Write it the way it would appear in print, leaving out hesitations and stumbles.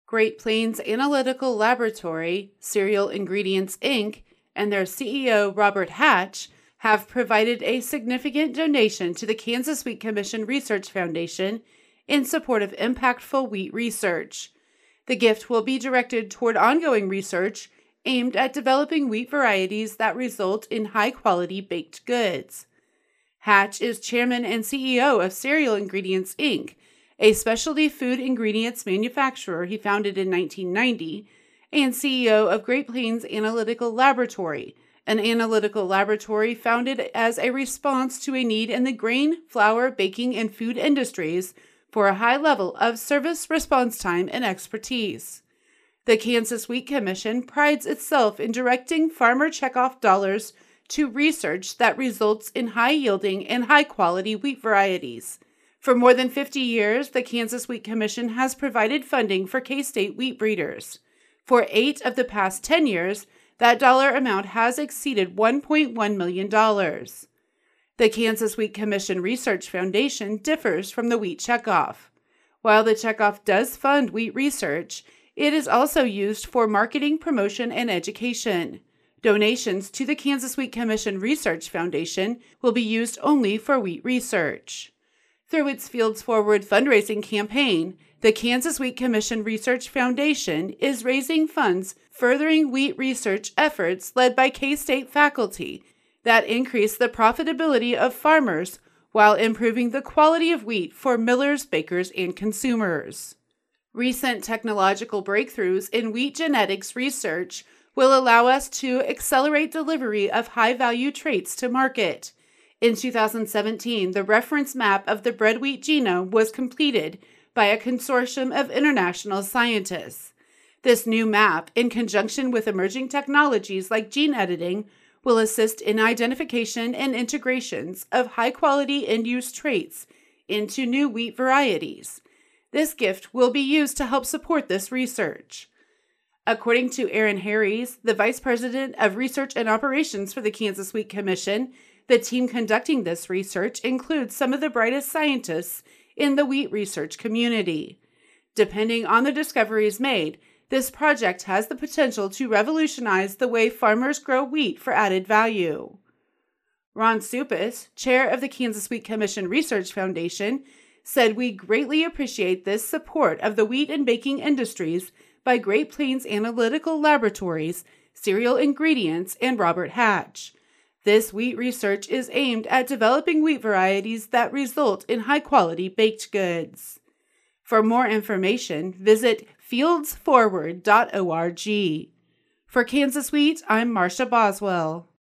Great Plains Analytical Laboratory, Cereal Ingredients Inc., and their CEO, Robert Hatch, have provided a significant donation to the Kansas Wheat Commission Research Foundation in support of impactful wheat research. The gift will be directed toward ongoing research aimed at developing wheat varieties that result in high-quality baked goods. Hatch is chairman and CEO of Cereal Ingredients Inc., a specialty food ingredients manufacturer he founded in 1990, and CEO of Great Plains Analytical Laboratory, an analytical laboratory founded as a response to a need in the grain, flour, baking, and food industries for a high level of service response time and expertise. The Kansas Wheat Commission prides itself in directing farmer checkoff dollars to research that results in high-yielding and high-quality wheat varieties. For more than 50 years, the Kansas Wheat Commission has provided funding for K-State wheat breeders. For 8 of the past 10 years, that dollar amount has exceeded $1.1 million. The Kansas Wheat Commission Research Foundation differs from the Wheat Checkoff. While the Checkoff does fund wheat research, it is also used for marketing, promotion, and education. Donations to the Kansas Wheat Commission Research Foundation will be used only for wheat research. Through its Fields Forward fundraising campaign, the Kansas Wheat Commission Research Foundation is raising funds furthering wheat research efforts led by K-State faculty that increase the profitability of farmers while improving the quality of wheat for millers, bakers, and consumers. Recent technological breakthroughs in wheat genetics research will allow us to accelerate delivery of high-value traits to market. In 2017, the reference map of the bread wheat genome was completed by a consortium of international scientists. This new map, in conjunction with emerging technologies like gene editing, will assist in identification and integrations of high-quality end-use traits into new wheat varieties. This gift will be used to help support this research. According to Aaron Harries, the Vice President of Research and Operations for the Kansas Wheat Commission, the team conducting this research includes some of the brightest scientists in the wheat research community. Depending on the discoveries made, this project has the potential to revolutionize the way farmers grow wheat for added value. Ron Supis, chair of the Kansas Wheat Commission Research Foundation, said, "We greatly appreciate this support of the wheat and baking industries by Great Plains Analytical Laboratories, Cereal Ingredients, and Robert Hatch. This wheat research is aimed at developing wheat varieties that result in high-quality baked goods." For more information, visit fieldsforward.org. For Kansas Wheat, I'm Marcia Boswell.